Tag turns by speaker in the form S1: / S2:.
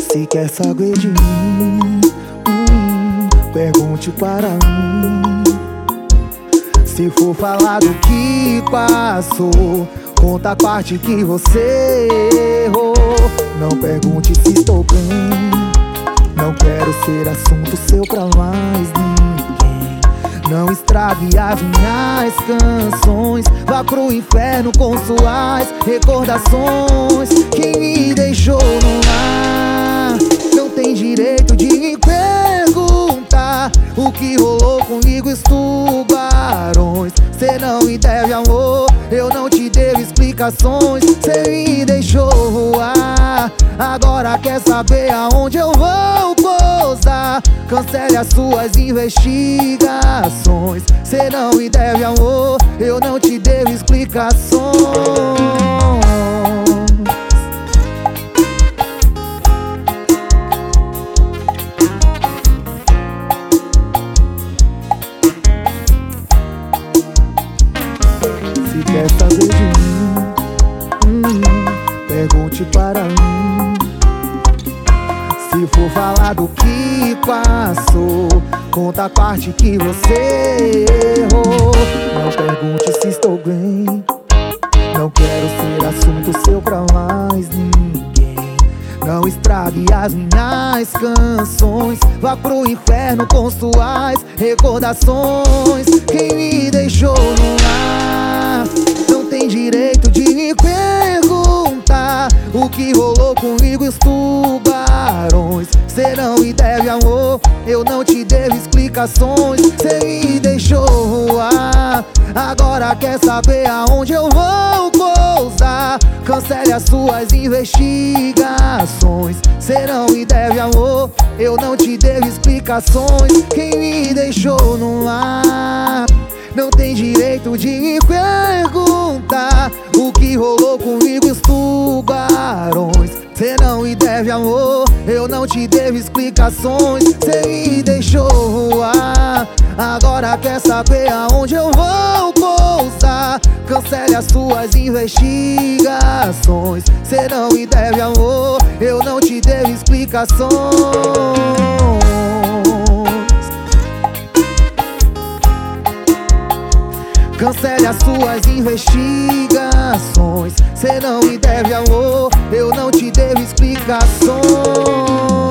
S1: Se quer saber de mim, pergunte para mim. Se for falar do que passou, conta a parte que você errou. Não pergunte se estou bem, não quero ser assunto seu pra mais ninguém. Não estrague as minhas canções, vá pro inferno com suas recordações. Quem me deixou no mar não tem direito de me perguntar o que rolou comigo e os tubarões. Cê não me deve amor, eu não te devo explicações. Cê me deixou voar, agora quer saber aonde eu vou pousar. Cancele as suas investigações. Cê não me deve amor, eu não te devo explicações. Se quer saber de mim, pergunte para mim. Se for falar do que passou, conta a parte que você errou. Não pergunte se estou bem, não quero ser assunto seu pra mais ninguém. Não estrague as minhas canções, vá pro inferno com suas recordações. Quem me deixou no ar não tem direito de me perguntar o que rolou comigo e os tubarões. Cê não me deve amor, eu não te devo explicações. Cê me deixou voar, agora quer saber aonde eu vou pousar. Cancele as suas investigações. Cê não me deve amor, eu não te devo explicações. Quem me deixou no mar não tem direito de me perguntar o que rolou comigo e os tubarões. Cê não me deve amor, eu não te devo explicações. Cê me deixou voar, agora quer saber aonde eu vou pousar. Cancele as suas investigações. Cê não me deve amor, eu não te devo explicações. Cancele as suas investigações. Cê não me deve amor, eu não te devo explicações.